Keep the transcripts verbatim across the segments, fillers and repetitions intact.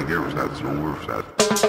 reagerer status, no more status.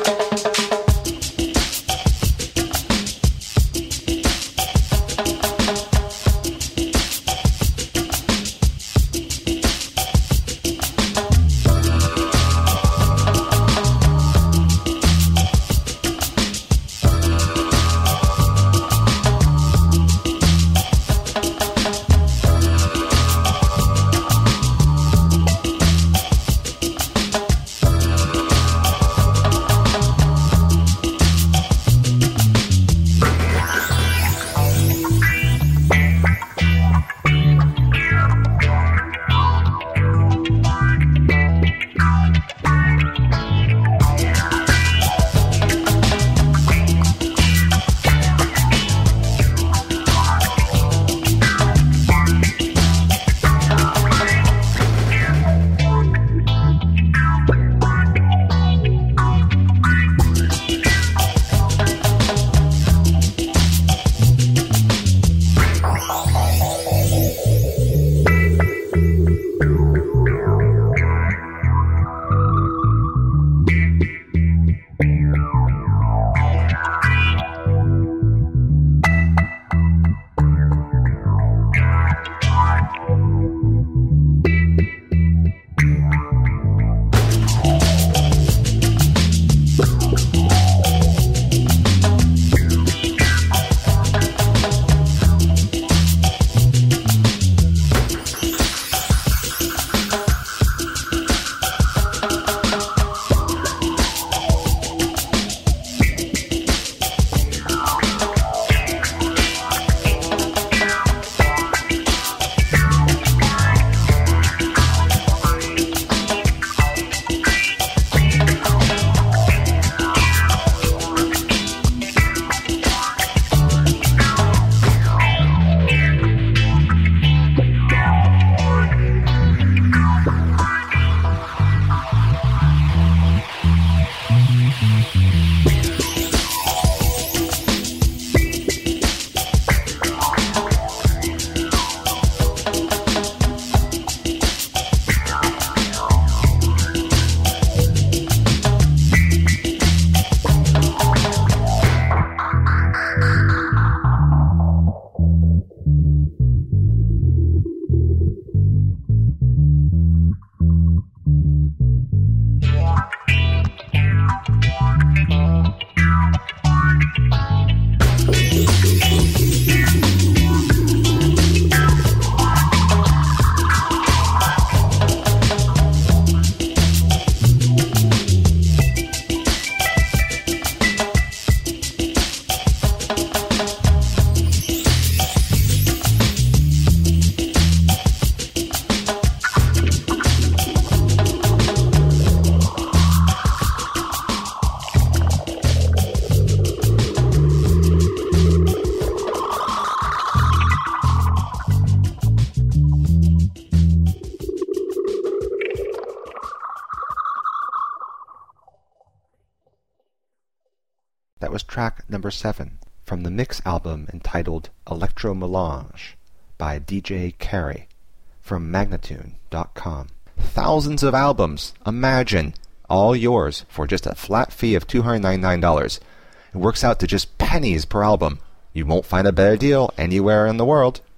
That was track number seven from the Mix album entitled Electro Melange by D J Carey from Magnatune dot com. Thousands of albums, imagine, all yours for just a flat fee of two hundred ninety-nine dollars. It works out to just pennies per album. You won't find a better deal anywhere in the world.